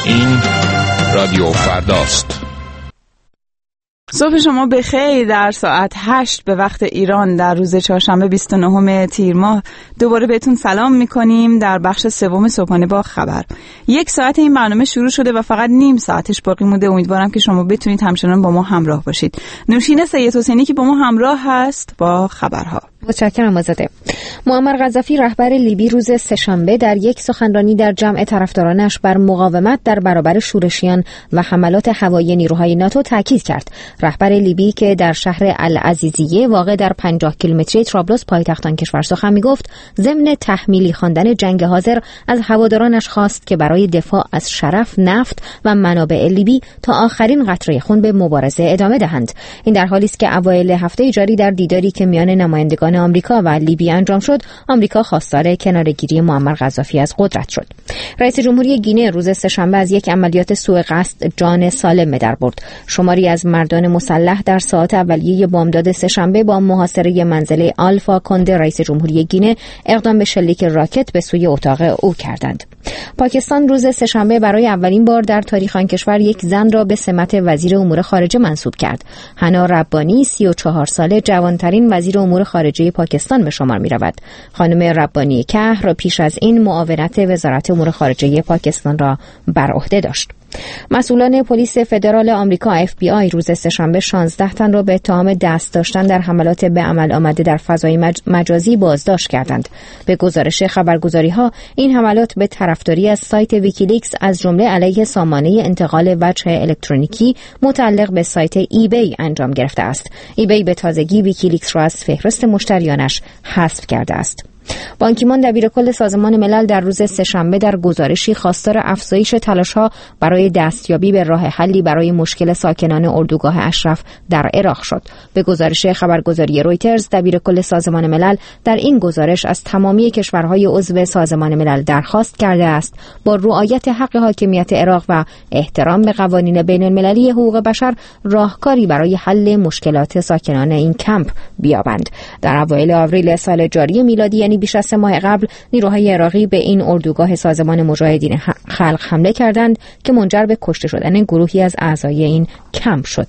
این رادیو فرداست. صبح شما بخیر. در ساعت 8 به وقت ایران در روز چهارشنبه 29 تیر ماه دوباره بهتون سلام میکنیم در بخش سوم صبحانه با خبر. 1 ساعت این برنامه شروع شده و فقط نیم ساعتش باقی مونده. امیدوارم که شما بتونید همچنان با ما همراه باشید. نوشین سید حسینی که با ما همراه هست با خبرها. متشکرم آزاده. معمر قذافی رهبر لیبی روز سه‌شنبه در یک سخنرانی در جمع طرفدارانش بر مقاومت در برابر شورشیان و حملات هوایی نیروهای ناتو تاکید کرد. رهبر لیبی که در شهر العزیزیه واقع در 50 کیلومتری طرابلس پایتخت آن کشور سخن می‌گفت، ضمن تحمیلی خواندن جنگ حاضر از هوادارانش خواست که برای دفاع از شرف، نفت و منابع لیبی تا آخرین قطره خون به مبارزه ادامه دهند. این در حالی است که اوایل هفته جاری در دیداری که میان نمایندگان آمریکا و لیبی انجام شد، آمریکا خواستار کناره‌گیری معمر قذافی از قدرت شد. رئیس جمهوری گینه روز سه‌شنبه از یک عملیات سوء قصد جان سالم به در برد. شماری از مردان مسلح در ساعات اولیه بامداد سه‌شنبه با محاصره منزل آلفا کنده رئیس جمهوری گینه اقدام به شلیک راکت به سوی اتاق او کردند. پاکستان روز سه‌شنبه برای اولین بار در تاریخ آن کشور یک زن را به سمت وزیر امور خارجه منصوب کرد. حنا ربانی 34 ساله جوانترین وزیر امور خارجه پاکستان به شمار می رود. خانم ربانی کهر پیش از این معاونت وزارت امور خارجه پاکستان را بر عهده داشت. مسئولان پلیس فدرال آمریکا FBI روز سه‌شنبه 16 تن را به اتهام دست داشتن در حملات به عمل آمده در فضای مجازی بازداشت کردند. به گزارش خبرگزاری‌ها این حملات به طرفداری از سایت ویکیلیکس از جمله علیه سامانه انتقال وجه الکترونیکی متعلق به سایت ایبی انجام گرفته است. ایبی به تازگی ویکیلیکس را از فهرست مشتریانش حذف کرده است. بان کی مون دبیرکل سازمان ملل در روز سه‌شنبه در گزارشی خواستار افزایش تلاش‌ها برای دستیابی به راه حلی برای مشکل ساکنان اردوگاه اشرف در عراق شد. به گزارش خبرگزاری رویترز، دبیرکل سازمان ملل در این گزارش از تمامی کشورهای عضو سازمان ملل درخواست کرده است با رعایت حق حاکمیت عراق و احترام به قوانین بین‌المللی حقوق بشر راهکاری برای حل مشکلات ساکنان این کمپ بیابند. در اوایل آوریل سال جاری میلادی، یعنی بیش از 3 ماه قبل، نیروهای عراقی به این اردوگاه سازمان مجاهدین خلق حمله کردند که منجر به کشته شدن گروهی از اعضای این کمپ شد.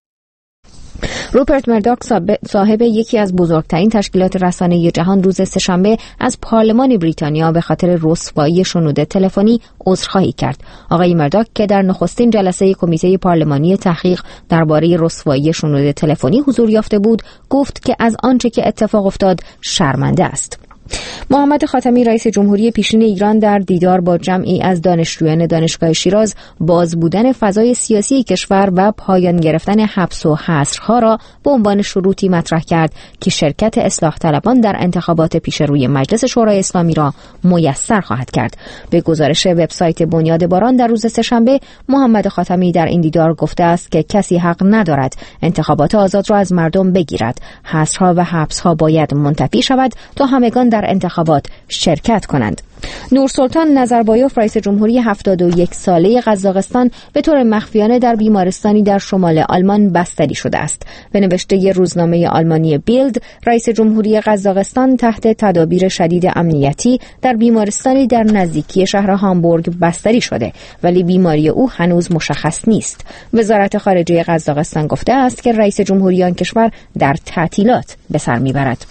روپرت مرداک صاحب یکی از بزرگترین تشکیلات رسانه‌ای جهان روز سه‌شنبه از پارلمان بریتانیا به خاطر رسوایی شنود تلفنی عذرخواهی کرد. آقای مرداک که در نخستین جلسه کمیته پارلمانی تحقیق درباره رسوایی شنود تلفنی حضور یافته بود، گفت که از آنچه که اتفاق افتاد شرمنده است. محمد خاتمی رئیس جمهوری پیشین ایران در دیدار با جمعی از دانشجویان دانشگاه شیراز باز بودن فضای سیاسی کشور و پایان گرفتن حبس و حصرها را به عنوان شروطی مطرح کرد که شرکت اصلاح طلبان در انتخابات پیش روی مجلس شورای اسلامی را میسر خواهد کرد. به گزارش وبسایت بنیاد باران در روز سه‌شنبه، محمد خاتمی در این دیدار گفته است که کسی حق ندارد انتخابات آزاد را از مردم بگیرد. حصرها و حبسها باید منتفی شود تا همگان در انتخابات شرکت کنند. نورسلطان نظربایوف رئیس جمهوری 71 ساله قزاقستان به طور مخفیانه در بیمارستانی در شمال آلمان بستری شده است. به نوشته روزنامه آلمانی بیلد، رئیس جمهوری قزاقستان تحت تدابیر شدید امنیتی در بیمارستانی در نزدیکی شهر هامبورگ بستری شده، ولی بیماری او هنوز مشخص نیست. وزارت خارجه قزاقستان گفته است که رئیس جمهوری آن کشور در تعطیلات به سر میبرد.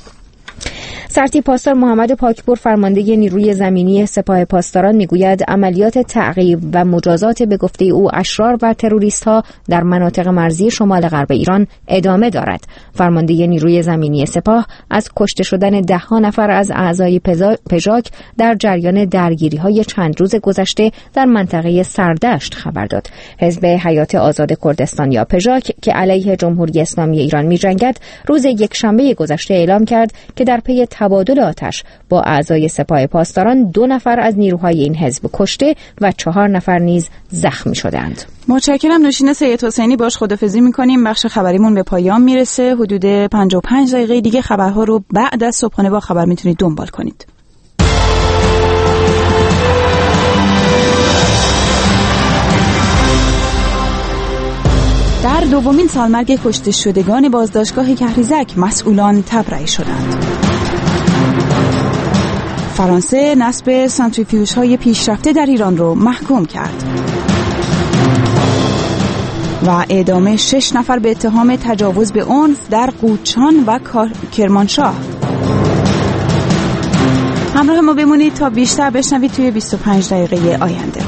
سرتیپاستار محمد پاکپور فرمانده نیروی زمینی سپاه پاسداران میگوید عملیات تعقیب و مجازات به گفته او اشرار و تروریست‌ها در مناطق مرزی شمال غرب ایران ادامه دارد. فرمانده نیروی زمینی سپاه از کشته شدن 10 نفر از اعضای پژاک در جریان درگیری‌های چند روز گذشته در منطقه سردشت خبر داد. حزب حیات آزاد کردستان یا پژاک که علیه جمهوری اسلامی ایران می‌جنگد، روز یکشنبه گذشته اعلام کرد که در پی تبادل آتش با اعضای سپاه پاسداران 2 نفر از نیروهای این حزب کشته و 4 نفر نیز زخمی شدند. متشکرم. نوشین سید حسینی باش خداحافظی می‌کنیم. بخش خبریمون به پایان میرسه. حدود 55 دقیقه دیگه خبرها رو بعد از صبحانه با خبر میتونید دنبال کنید. در دومین سالمرگ کشته شدگان بازداشتگاه کهریزک مسئولان تبرئه شدند. فرانسه نصب سانتریفیوژهای پیشرفته در ایران رو محکوم کرد. و اعدام 6 نفر به اتهام تجاوز به عنف در قوچان و کرمانشاه. همراه ما بمونید تا بیشتر بشنوید توی 25 دقیقه آینده.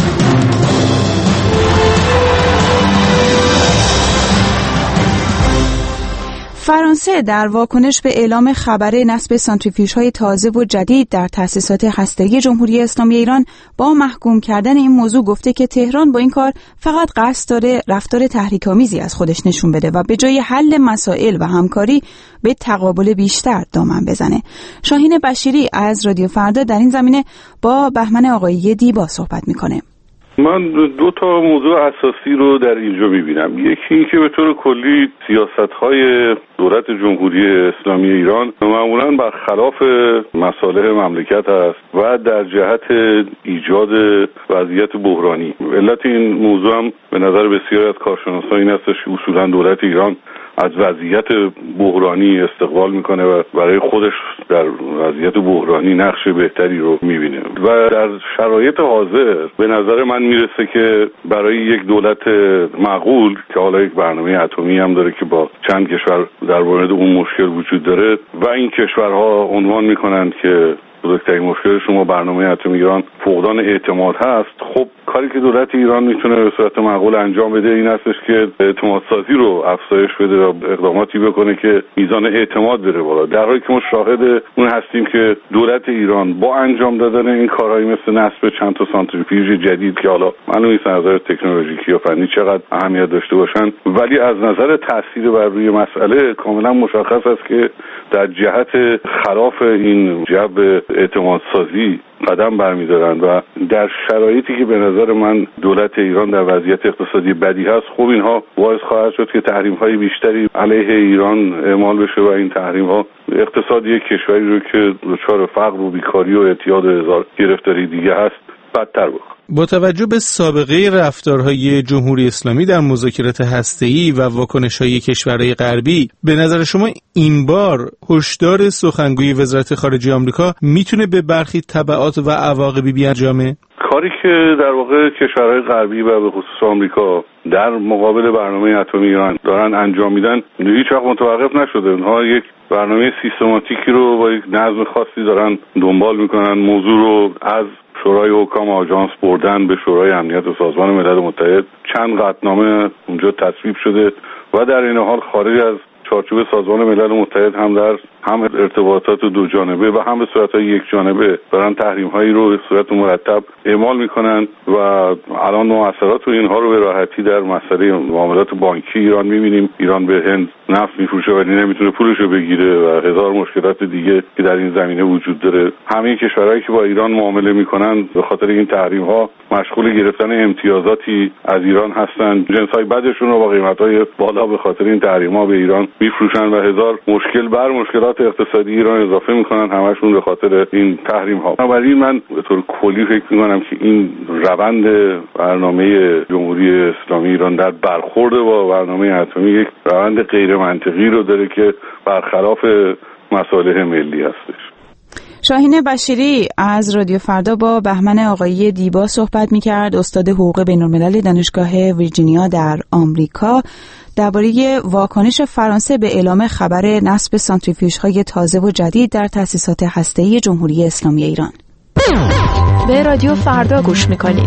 فرانسه در واکنش به اعلام خبر نصب سانتریفیوژهای تازه و جدید در تأسیسات هسته‌ای جمهوری اسلامی ایران با محکوم کردن این موضوع گفته که تهران با این کار فقط قصد داره رفتار تحریک‌آمیزی از خودش نشون بده و به جای حل مسائل و همکاری به تقابل بیشتر دامن بزنه. شاهین بشیری از رادیو فردا در این زمینه با بهمن آقایی دیبا صحبت میکنه. من دو تا موضوع اساسی رو در اینجا میبینم. یکی این که به طور کلی سیاست‌های دولت جمهوری اسلامی ایران معمولاً برخلاف مصالح مملکت است و در جهت ایجاد وضعیت بحرانی. علت این موضوع هم به نظر بسیاری از کارشناسان این است که اصولاً دولت ایران از وضعیت بحرانی استقبال میکنه و برای خودش در وضعیت بحرانی نقش بهتری رو میبینه و در شرایط حاضر به نظر من میرسه که برای یک دولت معقول که حالا یک برنامه اتمی هم داره که با چند کشور در مورد اون مشکل وجود داره و این کشورها عنوان میکنن که بزرگترین مشکل شما برنامه اتمی ایران فقدان اعتماد هست. خب کاری که دولت ایران میتونه به صورت معقول انجام بده این هستش که اعتماد سازی رو افزایش بده و اقداماتی بکنه که میزان اعتماد بره بالا. در حالی که ما شاهد اون هستیم که دولت ایران با انجام دادن این کارهایی مثل نصب چند تا سانتریفیوژ جدید که حالا معلوم نیست از نظر تکنولوژیکی یا فنی چقدر اهمیت داشته باشن، ولی از نظر تاثیر بر روی مسئله کاملا مشخص است که در جهت خلاف این جو اعتماد سازی قدم برمی‌دارن و در شرایطی که به نظر من دولت ایران در وضعیت اقتصادی بدی هست، خب اینها باعث خواهد شد که تحریم‌های بیشتری علیه ایران اعمال بشه و این تحریم‌ها اقتصاد یک کشوری رو که دچار فقر و بیکاری و اعتیاد و هزار گرفتاری دیگه هست بدتر بکنه. با توجه به سابقه رفتارهای جمهوری اسلامی در مذاکرات هسته‌ای و واکنش‌های کشورهای غربی، به نظر شما این بار هشدار سخنگوی وزارت خارجه آمریکا میتونه به برخی تبعات و عواقبی بیانجامه؟ کاری که در واقع کشورهای غربی و به خصوص آمریکا در مقابل برنامه اتمی ایران دارن انجام میدن هیچ وقت متوقف نشده. اونها یک برنامه سیستماتیکی رو با یک نظم خاصی دارن دنبال میکنن. موضوع رو از شورای حکام آژانس بردن به شورای امنیت سازمان ملل متحد، چند قطعنامه اونجا تصویب شده و در این حال خارج از چارچوب سازمان ملل متحد هم در هم ارتباطات دو جانبه و هم به صورت یک جانبه دارن تحریم هایی رو به صورت مرتب اعمال میکنن و الان ما اثرات اینها رو به راحتی در مسئله معاملات بانکی ایران میبینیم. ایران به هند نفت میفروشه ولی نمیتونه پولش رو بگیره و هزار مشکلات دیگه که در این زمینه وجود داره. همه کشورهایی که با ایران معامله میکنن به خاطر این تحریم ها مشغول گرفتن امتیازاتی از ایران هستن. جنسای بدشون رو با قیمت‌های بالا به خاطر این تحریم ها به ایران میفروشن و هزار مشکل بر مشکلات اقتصادی ایران اضافه میکنن، همشون به خاطر این تحریم ها. بنابراین من به طور کلی فکر میکنم که این روند برنامه جمهوری اسلامی ایران در برخورد با برنامه اتمی یک روند غیر منطقی رو داره که برخلاف مصالح ملی هستش. شاهین بشیری از رادیو فردا با بهمن آقایی دیبا صحبت میکرد، استاد حقوق بین‌الملل دانشگاه ویرجینیا در آمریکا، درباره واکنش فرانسه به اعلام خبر نصب سانتریفیوژهای تازه و جدید در تأسیسات هسته‌ای جمهوری اسلامی ایران. به رادیو فردا گوش میکنید.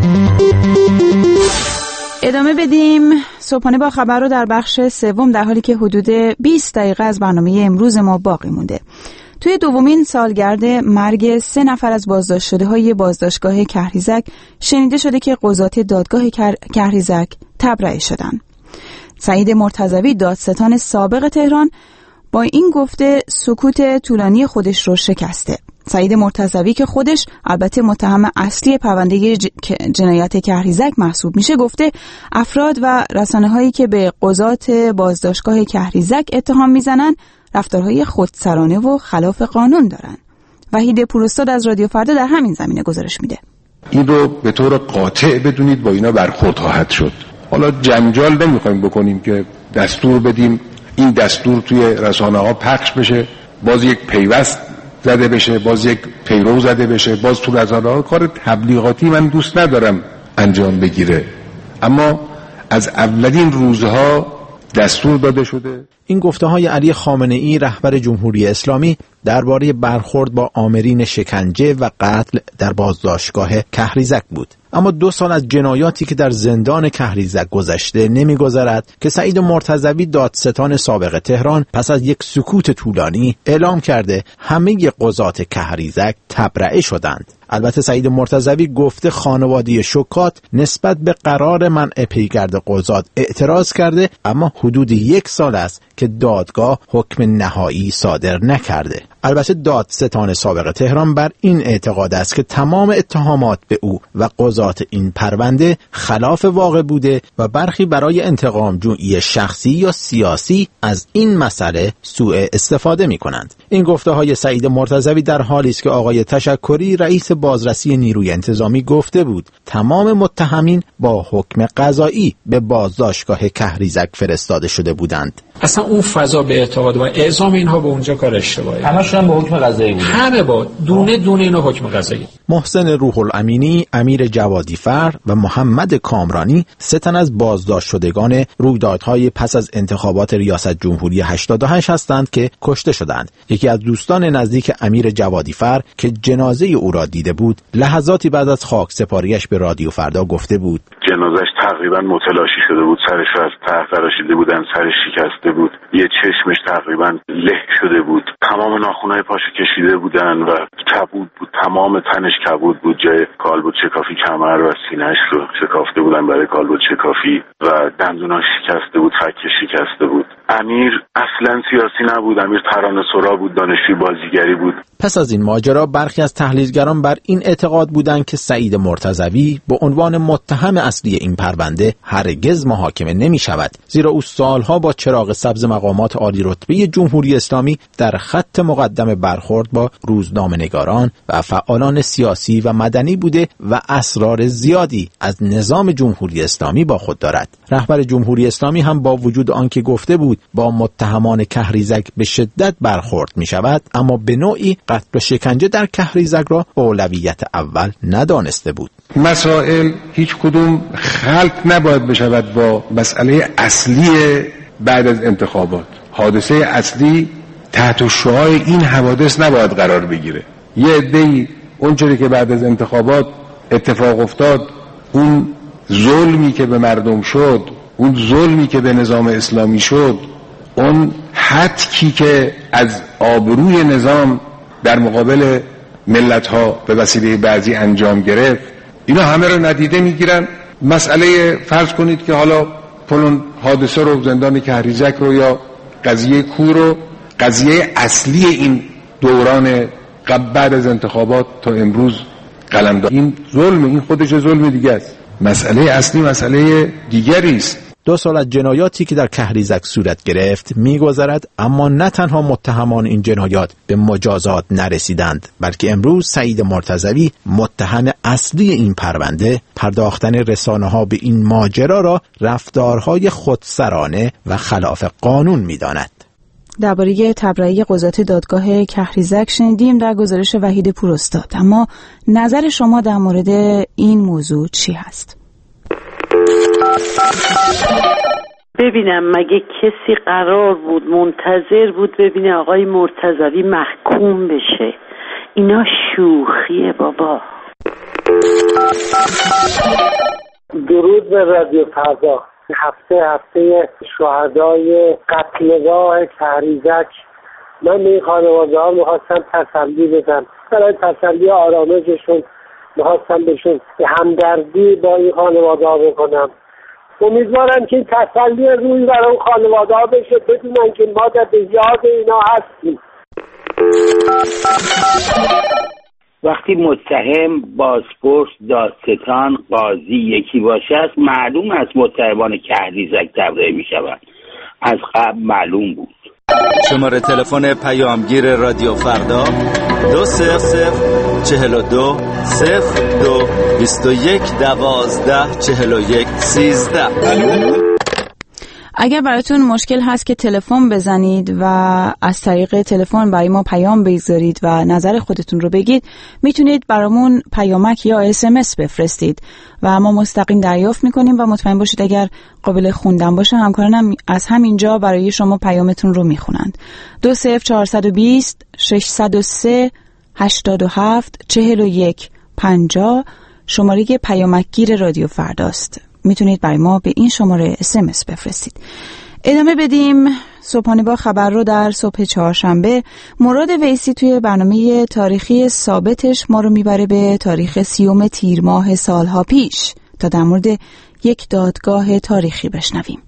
ادامه بدیم صبحانه با خبر رو در بخش سوم، در حالی که حدود 20 دقیقه از برنامه امروز ما باقی مونده. توی دومین سالگرد مرگ 3 نفر از بازداشت شده های بازداشتگاه کهریزک شنیده شده که قضات دادگاه کهریزک تبرئه شدن. سعید مرتضوی دادستان سابق تهران با این گفته سکوت طولانی خودش رو شکسته. سعید مرتضوی که خودش البته متهم اصلی پرونده جنایت کهریزک محسوب میشه، گفته افراد و رسانه‌هایی که به قضات بازداشتگاه کهریزک اتهام میزنن رفتارهای خودسرانه و خلاف قانون دارن. وحید پوراستاد از رادیو فردا در همین زمینه گزارش میده. این رو به طور قاطع بدونید با اینا برخورد خواهد شد. حالا جنجال نمیخوایم بکنیم که دستور بدیم این دستور توی رسانه‌ها پخش بشه، باز یک پیوست زده بشه، باز یک پیرو زده بشه، باز تو رسانه‌ها. کار تبلیغاتی من دوست ندارم انجام بگیره، اما از اولین روزها دستور داده شده. این گفته‌های علی خامنه‌ای رهبر جمهوری اسلامی درباره برخورد با آمرین شکنجه و قتل در بازداشتگاه کهریزک بود. اما 2 سال از جنایاتی که در زندان کهریزک گذشته نمی‌گذرد که سعید مرتضوی دادستان سابق تهران پس از یک سکوت طولانی اعلام کرده همه قضات کهریزک تبرئه شدند. البته سعید مرتضوی گفته خانواده شکات نسبت به قرار منع پیگرد قضات اعتراض کرده، اما حدود 1 سال است که دادگاه حکم نهایی صادر نکرده. البته دادستان سابق تهران بر این اعتقاد است که تمام اتهامات به او و قضات این پرونده خلاف واقع بوده و برخی برای انتقام جویی شخصی یا سیاسی از این مسئله سوء استفاده می کنند. این گفته های سعید مرتضوی در حالی است که آقای تشکری رئیس بازرسی نیروی انتظامی گفته بود تمام متهمین با حکم قضایی به بازداشتگاه کهریزک فرستاده شده بودند. اصلا اون فضا به اعتقاد و اعزام اینها به اونجا کار اشتباهی. همشون با حکم قضایی بود. همه با دونه دونه اینو حکم قضایی. محسن روح الامینی، امیر جوادی فر و محمد کامرانی 3 تن از بازداشت شدگان رویدادهای پس از انتخابات ریاست جمهوری 88 هستند که کشته شدند. یکی از دوستان نزدیک امیر جوادی فر که جنازه او را دیده بود، لحظاتی بعد از خاکسپاریش به رادیو فردا گفته بود جنازش تقریبا متلاشی شده بود، سرش از ته تراشیده بودن، سرش شکسته بود، یه چشمش تقریبا له شده بود، تمام ناخن‌های پاشو کشیده بودن و کبود بود، تمام تنش کبود بود، جای کالبد شکافی کمر و سینه‌اش رو شکافته بودن برای کالبد شکافی و دندوناش شکسته بود، فکش شکسته بود. امیر اصلا سیاسی نبود، امیر ترانه‌سرا بود، دانشجوی بازیگری بود. پس از این ماجرا برخی از تحلیلگران بر این اعتقاد بودند که سعید مرتضوی به عنوان متهم اصلی این پرونده هرگز محاکمه نمی شود، زیرا او سالها با چراغ سبز مقامات عالی رتبه جمهوری اسلامی در خط مقدم برخورد با روزنامه‌نگاران و فعالان سیاسی و مدنی بوده و اسرار زیادی از نظام جمهوری اسلامی با خود دارد. رهبر جمهوری اسلامی هم با وجود آنکه گفته بود با متهمان کهریزک به شدت برخورد می شود، اما به نوعی قتل و شکنجه در کهریزک را اولویت اول ندانسته بود. مسائل هیچ کدوم خلط نباید بشود با مسئله اصلی بعد از انتخابات. حادثه اصلی تحت شعاع این حوادث نباید قرار بگیره. یه عده‌ای اونجوری که بعد از انتخابات اتفاق افتاد، اون ظلمی که به مردم شد، اون ظلمی که به نظام اسلامی شد، اون حدکی که از آبروی نظام در مقابل ملت‌ها به وسیله بعضی انجام گرفت، اینا همه رو ندیده میگیرن. مسئله فرض کنید که حالا فلان حادثه رو، زندان کهریزک رو یا قضیه کور رو، قضیه اصلی این دوران بعد از انتخابات تا امروز قلمداد. این ظلم، این خودش ظلم دیگه است. مسئله اصلی مسئله دیگری است. 2 سال از جنایاتی که در کهریزک صورت گرفت می‌گذرد، اما نه تنها متهمان این جنایات به مجازات نرسیدند، بلکه امروز سعید مرتضوی متهم اصلی این پرونده پرداختن رسانه‌ها به این ماجرا را رفتارهای خودسرانه و خلاف قانون می‌داند. درباره تبرئه قضات دادگاه کهریزک شنیدیم در گزارش وحید پوراستاد، اما نظر شما در مورد این موضوع چی هست؟ ببینم مگه کسی قرار بود منتظر بود ببینه آقای مرتضوی محکوم بشه؟ اینا شوخیه بابا. درود به رادیو فردا. هفته شهدای قتلگاه کهریزک، من به این خانواده ها میخواستم تسلی بدم، برای تسلی آرامششون میخواستم بهشون همدردی با این خانواده ها بکنم. امیدوارم که این تسلی روی برای اون خانواده ها بشه، بدونن که ما در یاد اینا هستیم. وقتی متهم، بازپرس، دادستان، قاضی یکی باشه است، معلوم است متهمان کهریزک تبرئه می شوند. از قبل معلوم بود. شماره تلفن پیامگیر رادیو فردا 2042 02 21 12 41 13. اگر براتون مشکل هست که تلفن بزنید و از طریق تلفن برای ما پیام بگذارید و نظر خودتون رو بگید، میتونید برامون پیامک یا SMS بفرستید و ما مستقیم دریافت میکنیم و مطمئن باشید اگر قابل خوندن باشه همکارانم از همینجا برای شما پیامتون رو میخونند. 20420 603 87 41 50 شماره پیامکگیر رادیو فرداست. میتونید برای ما به این شماره SMS بفرستید. ادامه بدیم صبحانه با خبر رو. در صبح چهارشنبه مراد ویسی توی برنامه تاریخی ثابتش ما رو میبره به تاریخ 30 تیر ماه سالها پیش تا در مورد یک دادگاه تاریخی بشنویم.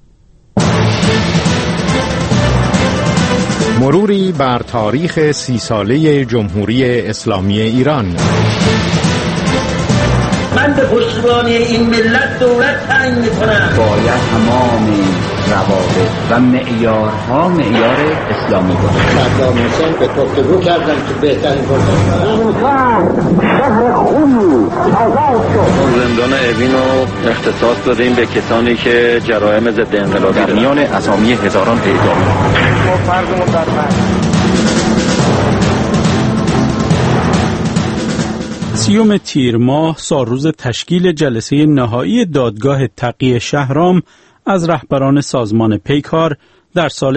مروری بر تاریخ 30 ساله جمهوری اسلامی ایران. من به پشتیبانی این ملت دولت تعیین میکنم. باید تمام روابط و معیارها معیار اسلامی باشه. صدام حسین به گفتگو کردن که بهترین فرصت زندان اوین رو اختصاص دادیم به کسانی که جرایم ضد انقلابی در میان اسامی هزاران اعدام. ما فرضمون در 30 تیر ماه سالروز تشکیل جلسه نهایی دادگاه تقی شهرام از رهبران سازمان پیکار در سال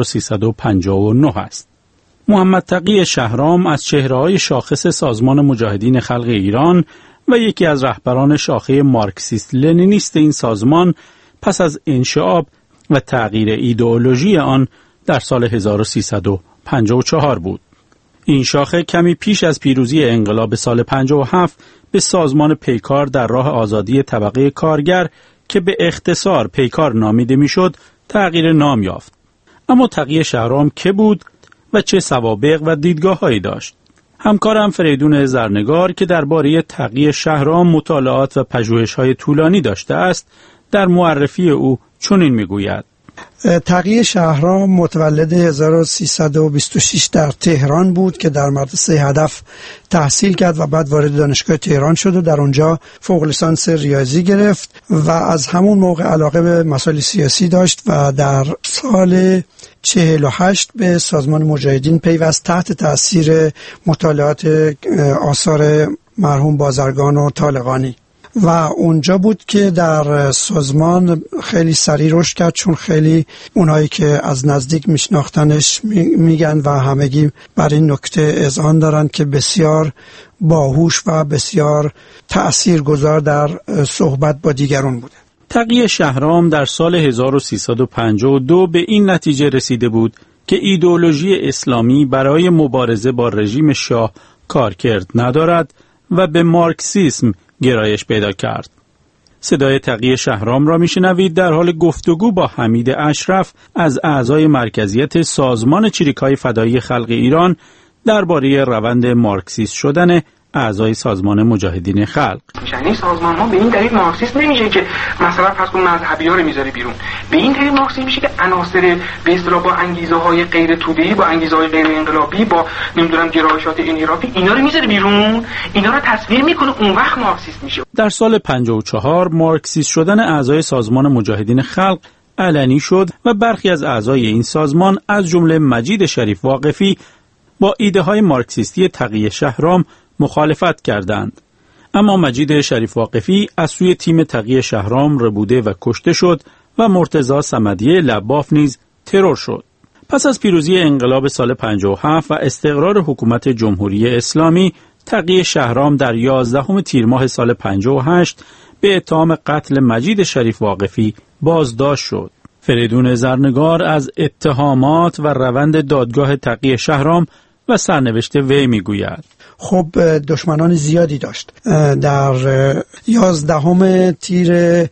1359 است. محمد تقی شهرام از چهره‌های شاخص سازمان مجاهدین خلق ایران و یکی از رهبران شاخه مارکسیست لنینیست این سازمان پس از انشعاب و تغییر ایدئولوژی آن در سال 1354 بود. این شاخه کمی پیش از پیروزی انقلاب سال 57 به سازمان پیکار در راه آزادی طبقه کارگر که به اختصار پیکار نامیده میشد تغییر نام یافت. اما تقی شهرام که بود و چه سوابق و دیدگاه‌هایی داشت؟ همکارم فریدون زرنگار که درباره تقی شهرام مطالعات و پژوهش‌های طولانی داشته است، در معرفی او چنین میگوید: تقی شهرام متولد 1326 در تهران بود که در مدرسه هدف تحصیل کرد و بعد وارد دانشگاه تهران شد و در اونجا فوق لیسانس ریاضی گرفت و از همون موقع علاقه به مسائل سیاسی داشت و در سال 48 به سازمان مجاهدین پیوست تحت تأثیر مطالعات آثار مرحوم بازرگان و طالقانی و اونجا بود که در سازمان خیلی سریع رشد کرد، چون خیلی اونایی که از نزدیک میشناختنش میگن و همگی بر این نکته اذعان دارن که بسیار باهوش و بسیار تأثیرگذار در صحبت با دیگران بوده. تقی شهرام در سال 1352 به این نتیجه رسیده بود که ایدئولوژی اسلامی برای مبارزه با رژیم شاه کارکرد ندارد و به مارکسیسم گرایش پیدا کرد. صدای تقی شهرام را میشنوید در حال گفتگو با حمید اشرف از اعضای مرکزیت سازمان چریک‌های فدایی خلق ایران درباره روند مارکسیست شدن اعضای سازمان مجاهدین خلق. این سازمان ها به این دلیل مارکسیست نمیشه که مثلا پس اون مذهبی ها رو میذاره بیرون، به این دلیل مارکسیست میشه که عناصر به اصطلاح با انگیزه های غیر توده‌ای، با انگیزه های غیر انقلابی، با نمیدونم گرایشات انحرافی اینا رو میذاره بیرون، اینا رو تصویر میکنه، اون وقت مارکسیست میشه. در سال 54 مارکسیست شدن اعضای سازمان مجاهدین خلق علنی شد و برخی از اعضای این سازمان از جمله مجید شریف واقفی با ایده های مارکسیستی تقی شهرام مخالفت کردند. اما مجید شریف واقفی از سوی تیم تقی شهرام ربوده و کشته شد و مرتضی صمدی لباف نیز ترور شد. پس از پیروزی انقلاب سال 57 و استقرار حکومت جمهوری اسلامی، تقی شهرام در 11 تیر ماه سال 58 به اتهام قتل مجید شریف واقفی بازداشت شد. فریدون زرنگار از اتهامات و روند دادگاه تقی شهرام و سرنوشت وی میگوید: خب دشمنان زیادی داشت. در 11 تیر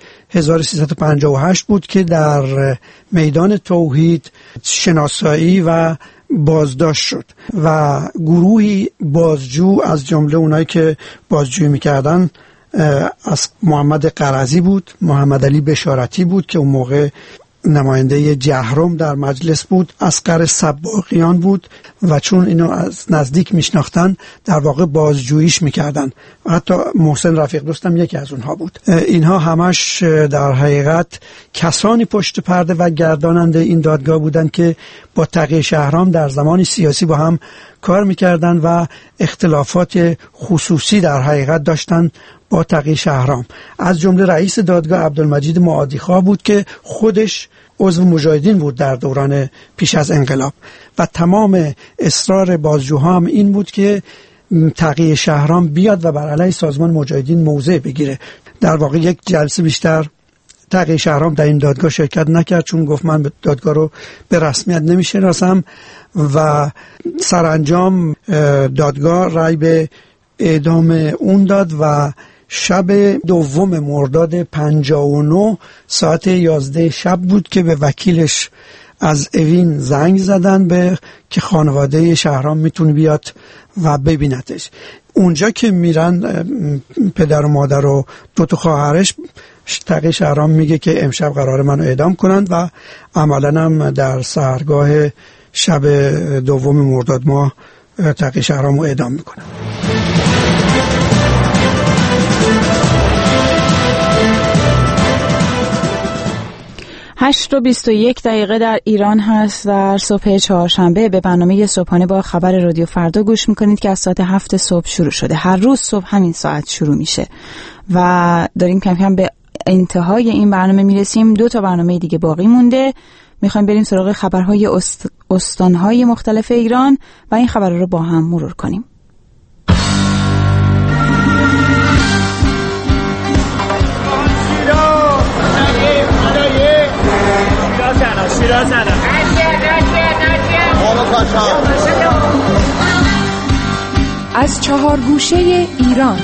1358 بود که در میدان توحید شناسایی و بازداشت شد و گروهی بازجو از جمله اونایی که بازجویی میکردن از محمد قرضی بود، محمد علی بشارتی بود که اون موقع نماینده جهرم در مجلس بود، اصغر سباقیان بود و چون اینو از نزدیک میشناختن در واقع بازجوییش میکردن. حتی محسن رفیق دوستم یکی از اونها بود. اینها همش در حقیقت کسانی پشت پرده و گرداننده این دادگاه بودن که با تقی شهرام در زمان سیاسی با هم کار میکردن و اختلافات خصوصی در حقیقت داشتن با تقی شهرام. از جمله رئیس دادگاه عبدالمجید معادیخواه بود که خودش عضو مجاهدین بود در دوران پیش از انقلاب و تمام اصرار بازجوها هم این بود که تقی شهرام بیاد و بر علیه سازمان مجاهدین موضع بگیره. در واقع یک جلسه بیشتر تقی شهرام در این دادگاه شرکت نکرد، چون گفت من دادگاه رو به رسمیت نمیشناسم و سرانجام دادگاه رأی به اعدام اون داد و شب 2 مرداد 59 ساعت 11 شب بود که به وکیلش از اوین زنگ زدن به که خانواده شهرام میتونه بیاد و ببینتش. اونجا که میرن پدر و مادر و 2 خواهرش، تقی شهرام میگه که امشب قرار منو اعدام کنند و عملاً هم در سحرگاه شب 2 مرداد ماه تقی شهرامو اعدام میکنن. 8:21 در ایران هست. در صبح چهارشنبه به برنامه صبحانه با خبر رادیو فردا گوش میکنید که از ساعت 7 صبح شروع شده. هر روز صبح همین ساعت شروع میشه و داریم کم کم به انتهای این برنامه میرسیم. 2 برنامه دیگه باقی مونده. میخوایم بریم سراغ خبرهای استانهای مختلف ایران و این خبر رو با هم مرور کنیم. از 4 گوشه ایران.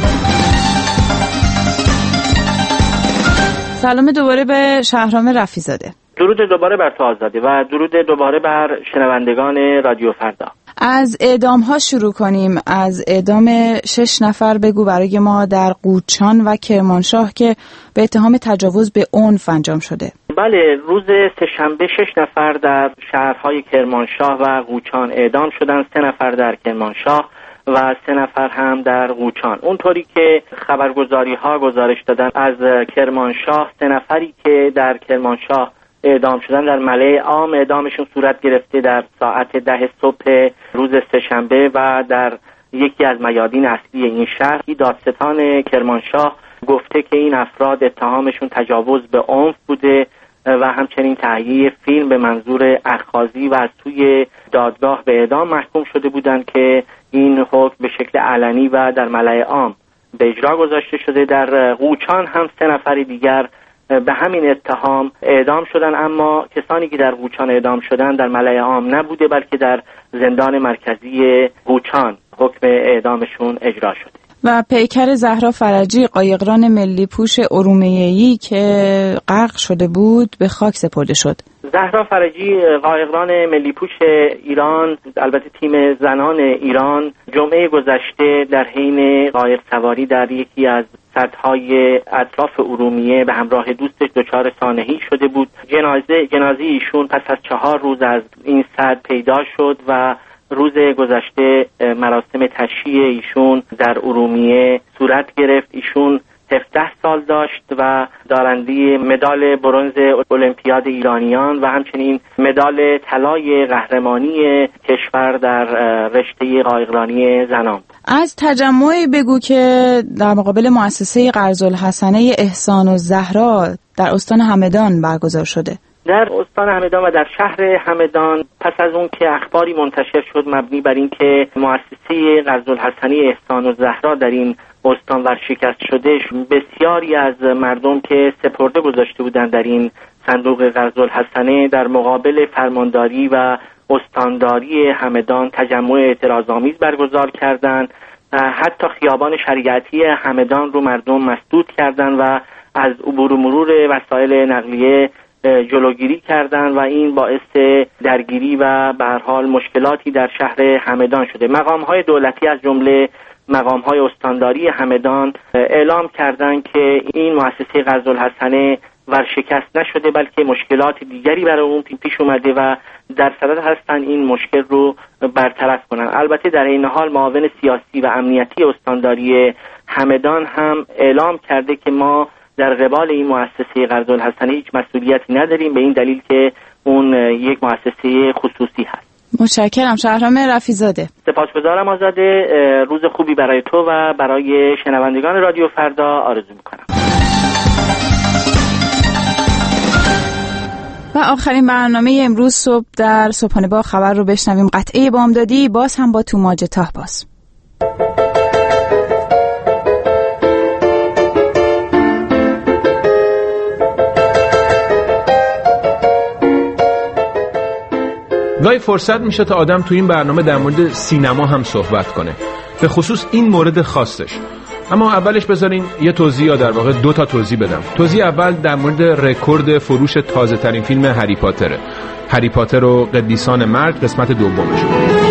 سلام دوباره به شهرام رفیزاده. درود دوباره بر تو آزاده و درود دوباره بر شنوندگان رادیو فردا. از اعدام ها شروع کنیم. از اعدام 6 نفر بگو برای ما در قوچان و کرمانشاه که به اتهام تجاوز به عنف انجام شده. بله، روز سه‌شنبه 6 نفر در شهرهای کرمانشاه و قوچان اعدام شدند. 3 نفر در کرمانشاه و 3 نفر هم در قوچان. اونطوری که خبرگزاری ها گزارش دادن از کرمانشاه 3 نفری که در کرمانشاه اعدام شدن در ملأ عام اعدامشون صورت گرفته در ساعت 10 صبح روز سه‌شنبه و در یکی از میادین اصلی این شهر. دادستان کرمانشاه گفته که این افراد اتهامشون تجاوز به عنف بوده و همچنین تهیه فیلم به منظور اخاذی و از توی دادگاه به اعدام محکوم شده بودند که این حکم به شکل علنی و در ملأ عام به اجرا گذاشته شده. در قوچان هم 3 نفر دیگر به همین اتهام اعدام شدن، اما کسانی که در قوچان اعدام شدن در ملأ عام نبوده بلکه در زندان مرکزی قوچان حکم اعدامشون اجرا شده. و پیکر زهرا فرجی قایقران ملی پوش ارومیه‌ای که غرق شده بود به خاک سپرده شد. زهرا فرجی قایقران ملی پوش ایران، البته تیم زنان ایران، جمعه گذشته در حین قایق سواری در یکی از سدهای اطراف ارومیه به همراه دوستش دچار سانحه‌ای شده بود. جنازه ایشون پس از 4 روز از این سد پیدا شد و روز گذشته مراسم تشییع ایشون در ارومیه صورت گرفت. ایشون 17 سال داشت و دارنده مدال برنز المپیاد ایرانیان و همچنین مدال طلای قهرمانی کشور در رشته قایقرانی زنان. از تجمعی بگو که در مقابل مؤسسه قرض‌الحسنه احسان الزهرا در استان همدان برگزار شده. در استان همدان و در شهر همدان پس از اون که اخباری منتشر شد مبنی بر این که مؤسسه قرض‌الحسنه احسان الزهرا در این استان ورشکست شده، بسیاری از مردم که سپرده گذاشته بودند در این صندوق قرض‌الحسنه در مقابل فرمانداری و استانداری همدان تجمع اعتراض‌آمیز برگزار کردند. حتی خیابان شریعتی همدان رو مردم مسدود کردند و از عبور و مرور وسایل نقلیه جلوگیری کردند و این باعث درگیری و به هر حال مشکلاتی در شهر همدان شده. مقام‌های دولتی از جمله مقام‌های استانداری همدان اعلام کردند که این مؤسسه قرض‌الحسنه ورشکست نشده، بلکه مشکلات دیگری برای اون پیش اومده و در صدد هستن این مشکل رو برطرف کنن. البته در این حال معاون سیاسی و امنیتی استانداری همدان هم اعلام کرده که ما در قبال این مؤسسه قرض‌الحسنه هیچ مسئولیتی نداریم، به این دلیل که اون یک مؤسسه خصوصی هست. متشکرم. شهرام رفیع‌زاده. سپاسگزارم آزاده. روز خوبی برای تو و برای شنوندگان رادیو فردا آرزو میکنم. و آخرین برنامه امروز صبح در صبحانه با خبر رو بشنویم. قطعه بامدادی باز هم با توماج طاهباز. گاهی فرصت میشه تا آدم تو این برنامه در مورد سینما هم صحبت کنه، به خصوص این مورد خاصش. اما اولش بذارین یه توضیح، یا در واقع 2 تا توضیح بدم. توضیح اول در مورد رکورد فروش تازه ترین فیلم هری پاتره. هری پاتر و قدیسان مرگ قسمت دومش.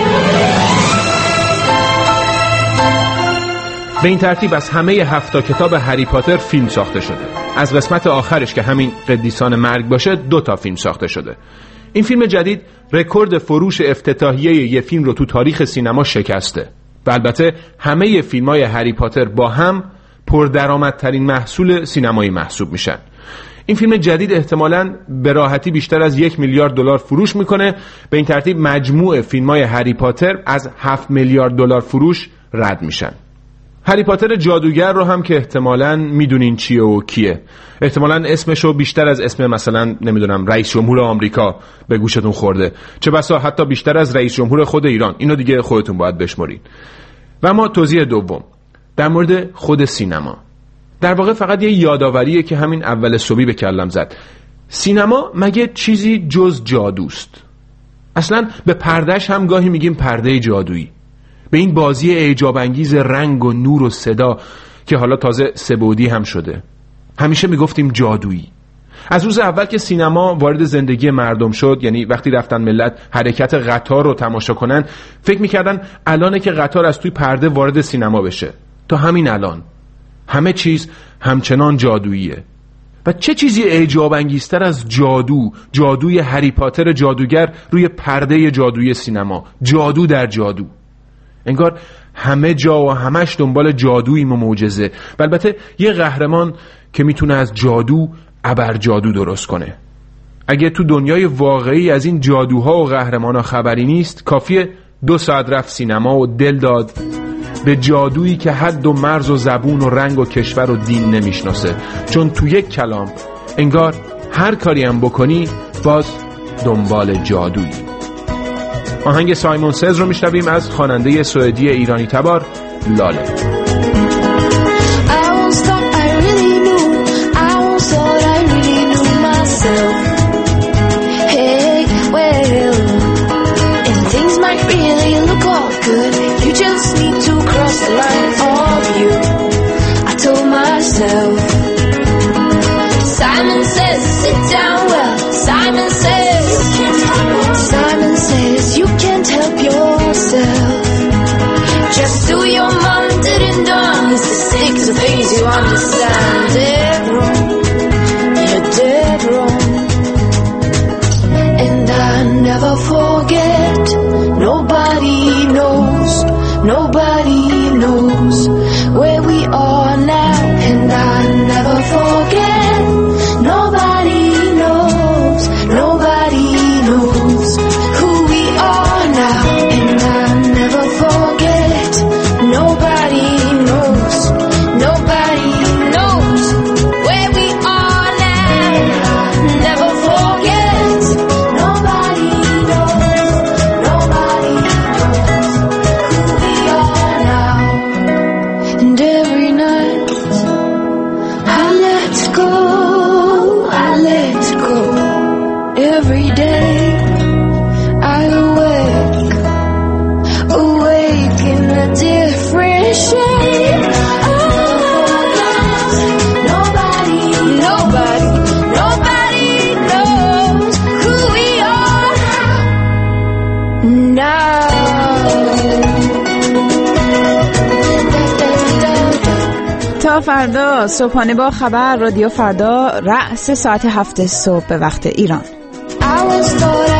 به این ترتیب از همه 7 کتاب هری پاتر فیلم ساخته شده. از قسمت آخرش که همین قدیسان مرگ باشه 2 تا فیلم ساخته شده. این فیلم جدید رکورد فروش افتتاحیه یه فیلم رو تو تاریخ سینما شکسته. و البته همه فیلم‌های هری پاتر با هم پردرآمدترین محصول سینمایی محسوب میشن. این فیلم جدید احتمالاً به راحتی بیشتر از $1 میلیارد فروش میکنه. به این ترتیب مجموع فیلم‌های هری پاتر از $7 میلیارد فروش رد میشن. هری پاتر جادوگر رو هم که احتمالاً میدونین چیه و کیه. احتمالاً اسمشو بیشتر از اسم مثلا نمیدونم رئیس جمهور آمریکا به گوشتون خورده، چه بسا حتی بیشتر از رئیس جمهور خود ایران. اینو دیگه خودتون باید بشمرین. و اما توضیح دوم در مورد خود سینما، در واقع فقط یه یاداوریه که همین اول صبحی به کلم زد. سینما مگه چیزی جز جادوست؟ اصلا به پردهش هم گاهی میگیم پرده جادویی، به این بازی اعجاب انگیز رنگ و نور و صدا که حالا تازه سه‌بعدی هم شده. همیشه میگفتیم جادویی. از روز اول که سینما وارد زندگی مردم شد، یعنی وقتی رفتن ملت حرکت قطار رو تماشا کنن، فکر میکردن الانه که قطار از توی پرده وارد سینما بشه. تا همین الان همه چیز همچنان جادوییه. و چه چیزی اعجاب انگیزتر از جادو، جادوی هری پاتر جادوگر روی پرده جادویی سینما، جادو در جادو. انگار همه جا و همش دنبال جادوییم و معجزه. و البته یه قهرمان که میتونه از جادو ابر جادو درست کنه. اگه تو دنیای واقعی از این جادوها و قهرمانا خبری نیست، کافیه 2 ساعت رفت سینما و دل داد به جادویی که حد و مرز و زبون و رنگ و کشور و دین نمیشناسه. چون تو یک کلام انگار هر کاری هم بکنی باز دنبال جادویی. آهنگ سایمون سز رو میشنویم از خواننده سوئدی ایرانی تبار لاله. Simon says sit down well. Simon says you can't help yourself. Just do your mom didn't done. It's the 6 of things you understand. Dead wrong, you're dead wrong. And I never forget. Nobody knows where we are now. And I never forget. Nobody تا فردا صبحانه با خبر، رادیو فردا رأس ساعت 7 صبح به وقت ایران.